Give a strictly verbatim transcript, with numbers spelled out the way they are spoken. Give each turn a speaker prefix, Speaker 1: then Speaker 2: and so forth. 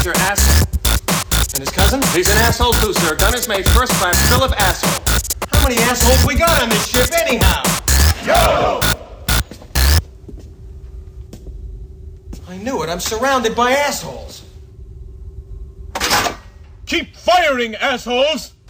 Speaker 1: Major Asshole. And his cousin? He's an asshole too, sir. Gun is made first class Philip Asshole.
Speaker 2: How many assholes we got on this ship anyhow?
Speaker 3: Yo!
Speaker 2: I knew it. I'm surrounded by assholes.
Speaker 3: Keep firing, assholes!